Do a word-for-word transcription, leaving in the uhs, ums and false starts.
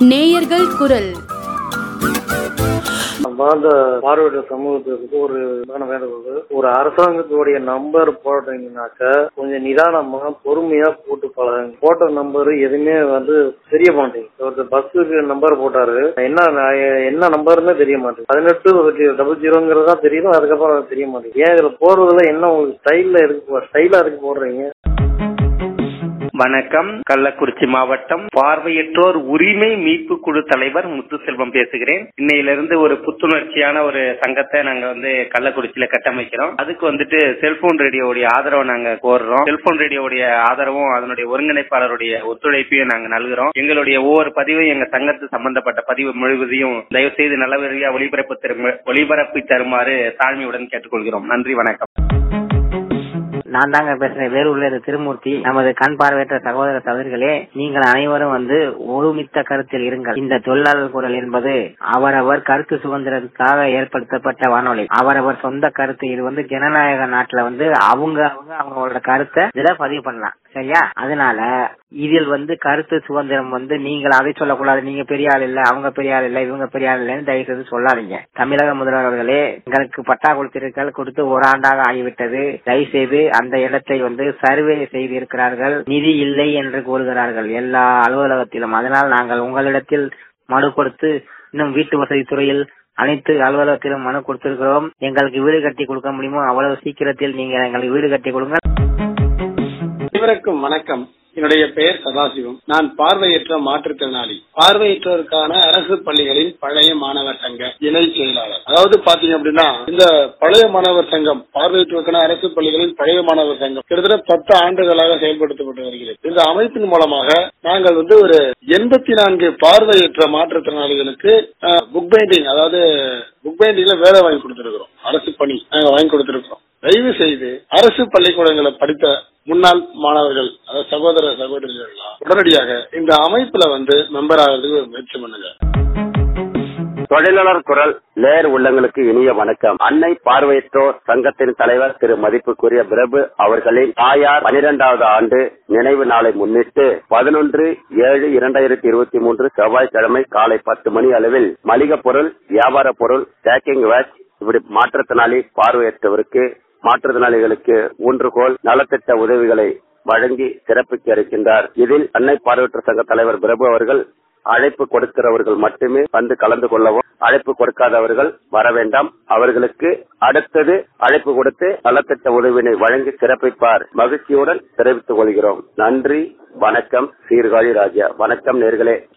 நேயர்கள் குரல். வாழ்ந்த பார்வையிட்ட சமூகத்துக்கு ஒரு வேண்டுகோள், ஒரு அரசாங்கத்துடைய நம்பர் போடுறீங்கன்னாக்க கொஞ்சம் நிதானமா பொறுமையா போட்டு பழகுங்க. போட்ட நம்பர் எதுவுமே வந்து தெரிய மாட்டேங்குது. ஒரு பஸ்ஸுக்கு நம்பர் போட்டாரு, என்ன என்ன நம்பர்னு தெரிய மாட்டேங்குது. பதினெட்டு டபுள் ஜீரோங்கிறதா தெரியும், அதுக்கப்புறம் தெரிய மாட்டேங்குது. ஏன் இதுல போடுறதுல என்ன உங்களுக்கு ஸ்டைல்ல இருக்கு, ஸ்டைலா இருக்கு போடுறீங்க. வணக்கம். கள்ளக்குறிச்சி மாவட்டம் பார்வையற்றோர் உரிமை மீட்பு குழு தலைவர் முத்துசெல்வம் பேசுகிறேன். இன்னையிலிருந்து ஒரு புத்துணர்ச்சியான ஒரு சங்கத்தை நாங்க வந்து கள்ளக்குறிச்சியில கட்டமைக்கிறோம். அதுக்கு வந்துட்டு செல்போன் ரேடியோவுடைய ஆதரவை நாங்க கோர்றோம். செல்போன் ரேடியோவுடைய ஆதரவும் அதனுடைய ஒருங்கிணைப்பாளருடைய ஒத்துழைப்பையும் நாங்க நல்கிறோம். எங்களுடைய ஒவ்வொரு பதிவையும் எங்க சங்கத்து சம்பந்தப்பட்ட பதிவு முழுவதையும் தயவு செய்து நல்லவரியா ஒளிபரப்பு ஒளிபரப்பி தருமாறு தாழ்மையுடன் கேட்டுக்கொள்கிறோம். நன்றி, வணக்கம். நான் தாங்க பேசுறேன், வேலூர்ல இருந்து திருமூர்த்தி. நமது கண் பார்வையற்ற சகோதர சகோதரிகளே, நீங்கள் அனைவரும் வந்து ஒருமித்த கருத்தில் இருங்கள். இந்த தொழிலாளர் குரல் என்பது அவரவர் கருத்து சுதந்திரத்துக்காக ஏற்படுத்தப்பட்ட வானொலி. அவரவர் சொந்த கருத்து. இது வந்து ஜனநாயக நாட்டுல வந்து அவங்க அவங்க அவங்களோட கருத்தை இதுல பதிவு பண்ணலாம், சரியா? அதனால இதில் வந்து கருத்து சுதந்திரம் வந்து நீங்கள் அதை சொல்லக்கூடாது, நீங்க பெரிய ஆள் இல்ல, அவங்க பெரிய ஆள் இல்ல, இவங்க பெரிய ஆள் இல்லன்னு தயவு செய்து சொல்லாதீங்க. தமிழக முதல்வர்களே, எங்களுக்கு பட்டா கொடுத்திருக்கள் கொடுத்து ஒரு ஆண்டாக ஆகிவிட்டது. தயவு செய்து அந்த இடத்தை வந்து சர்வே செய்து இருக்கிறார்கள், நிதி இல்லை என்று கூறுகிறார்கள் எல்லா அலுவலகத்திலும். அதனால் நாங்கள் உங்களிடத்தில் மனு கொடுத்து இன்னும் வீட்டு வசதி துறையில் அனைத்து அலுவலகத்திலும் மனு கொடுத்திருக்கிறோம். எங்களுக்கு வீடு கட்டி கொடுக்க முடியுமோ அவ்வளவு சீக்கிரத்தில் நீங்க எங்களுக்கு வீடு கட்டி கொடுங்க. அனைவருக்கும் வணக்கம். என்னுடைய பெயர் சதாசிவம். நான் பார்வையற்ற மாற்றுத்திறனாளி. பார்வையற்றோருக்கான அரசு பள்ளிகளின் பழைய மாணவர் சங்க இணை செயலாளர். அதாவது பாத்தீங்க அப்படின்னா, இந்த பழைய மாணவர் சங்கம், பார்வையற்றோருக்கான அரசு பள்ளிகளின் பழைய மாணவர் சங்கம் கிட்டத்தட்ட பத்து ஆண்டுகளாக செயல்படுத்தப்பட்டு வருகிறது. இந்த அமைப்பின் மூலமாக நாங்கள் வந்து ஒரு எண்பத்தி நான்கு பார்வையற்ற மாற்றுத்திறனாளிகளுக்கு புக் பைண்டிங், அதாவது புக் பைண்டிங்ல வேலை வாங்கி கொடுத்திருக்கிறோம். அரசு பணி நாங்க வாங்கி கொடுத்திருக்கிறோம். தயவு செய்து அரசு பள்ளிக்கூடங்களை படித்த முன்னாள் மாணவர்கள், அதாவது சகோதர சகோதரிகள் உடனடியாக இந்த அமைப்புல வந்து மெம்பர் ஆகிறதுக்கு ஒரு முயற்சி பண்ணுங்க. தொழிலாளர் குரல் நேர் உள்ளங்களுக்கு இனிய வணக்கம். அன்னை பார்வையற்றோர் சங்கத்தின் தலைவர் திரு மதிப்புக்குரிய பிரபு அவர்களின் தாயார் பனிரெண்டாவது ஆண்டு நினைவு நாளை முன்னிட்டு பதினொன்று ஏழு இரண்டாயிரத்தி இருபத்தி மூன்று செவ்வாய்க்கிழமை காலை பத்து மணி அளவில் மளிகை பொருள், வியாபார பொருள், பேக்கிங் வேட்ச் இப்படி மாற்றுத்திறனாளி பார்வையற்றவருக்கு மாற்றுத்திறனாளிகளுக்கு ஊன்றுகோல் நலத்திட்ட உதவிகளை வழங்கி சிறப்பிக்க இருக்கின்றார். இதில் அன்னை பார்வையற்ற சங்க தலைவர் பிரபு அவர்கள் அழைப்பு கொடுக்கிறவர்கள் மட்டுமே வந்து கலந்து கொள்ளவும், அழைப்பு கொடுக்காதவர்கள் வர வேண்டாம். அவர்களுக்கு அடுத்தது அழைப்பு கொடுத்து நலத்திட்ட உதவினை வழங்கி சிறப்பிப்பார். மகிழ்ச்சியுடன் தெரிவித்துக் கொள்கிறோம். நன்றி, வணக்கம். சீர்காழி ராஜா. வணக்கம் நேர்களே.